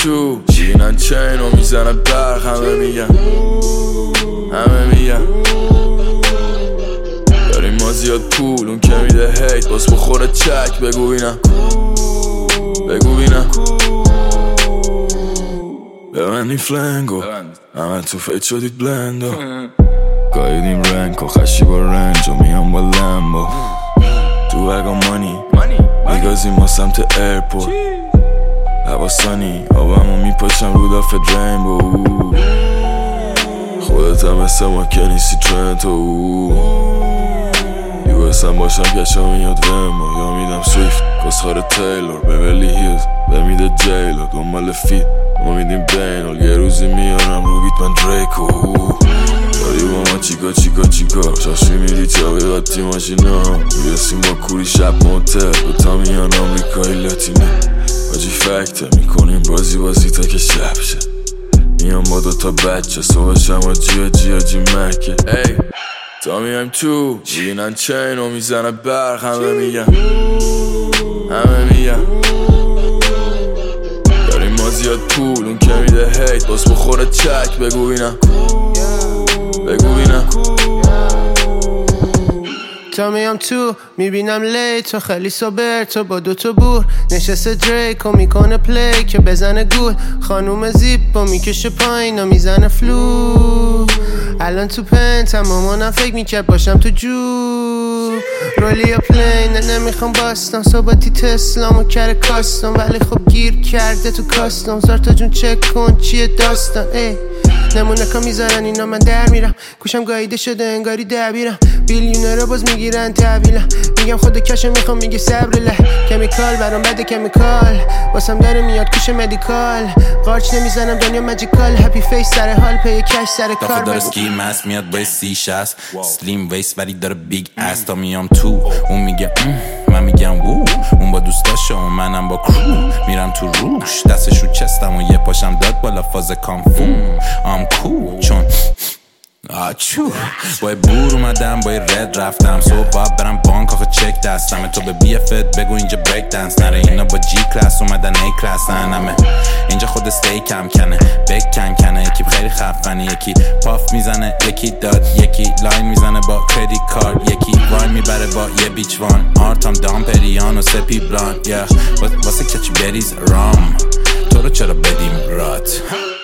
تو شیرینن چین و میزنن برق همه میگن داریم ما زیاد پول اون که میده هیت باز بخوره چک بگو بینم ببندیم فلنگو همه تو فیت شدید بلندو گایدیم رنگ و خشی با رنج و میام با لمبو تو وگا مانی میگازیم ما سمت ایرپورت حواسانی آبمو میپاشم رو دافت رینبو خودت هم مثل ما کنیسی ترنتو یوسم باشم کشم میاد ویمو یا میدم سویفت کسخار تیلور ببلی هیلز بمیده جیلو دنبال فیت ما میدیم بینال یه روزی میارم رو بیت من دریکو داری با ما چیکا شاشی میری چاوی قطی ماشینا میرسیم با کوری شب موتر دوتا میان آمریکایی لاتینه باجی فکته میکنیم بازی تا که شب شه میام با دوتا بچه صبحش هم جی مکه ای تا میایم تو میبینن چین و میزنه برق همه میگن داریم ما زیاد پول اون که میده هیت باز بخوره چک بگو بینم تا میام تو میبینم لیت تو خیلی سوبر تو با دوتا بور نشسته دریک و میکنه پلی که بزنه گول خانوم زیپ و میکشه پایین و میزنه فلو الان تو پنت مامانم فکر میکرد باشم تو جو رولیا پلین نمیخوام باستم صحبتی تسلام و کره کاستم ولی خب گیر کرده تو کاستم زارتا جون چک کن چیه داستان ای نمونه که میذارن اینا من در میرم گوشم گاییده شده انگاری دبیرم بیلیونر باز میگیرن تحویلم میگم خود کشو میخوام میگه صبر له کمیکال برام بده کمیکال واسم داره میاد کوش مدیکال قارچ نمیزنم دنیا ماجیکال هپی فیس سر حال پی کش سر کار داره سکی مست میاد با C60 سلیم ویست ولی داره بیگ اس تا میام تو اون میگه من میگم وو اون با دوستاشه و منم با کرو میرم تو روش دستش رو چستم و یه پاشم داد بالا فاز کامفو cool چون آچو با بور اومدم با رد رفتم صبح باید برم بانک آخه چک دستم تو به BFت بگو اینجا بریک دنس نره اینا با G کلاس اومدن A کلاس همه اینجا خود استیکم کنه بک کنه یکی خیلی خفنه یکی پاف میزنه یکی داد یکی لاین میزنه با کردیت کارت یکی وای میبره با یه بیچ وان آرتام دامپریان و سپی بلان واسه کچی بریز رام تو رو چرا بدیم رات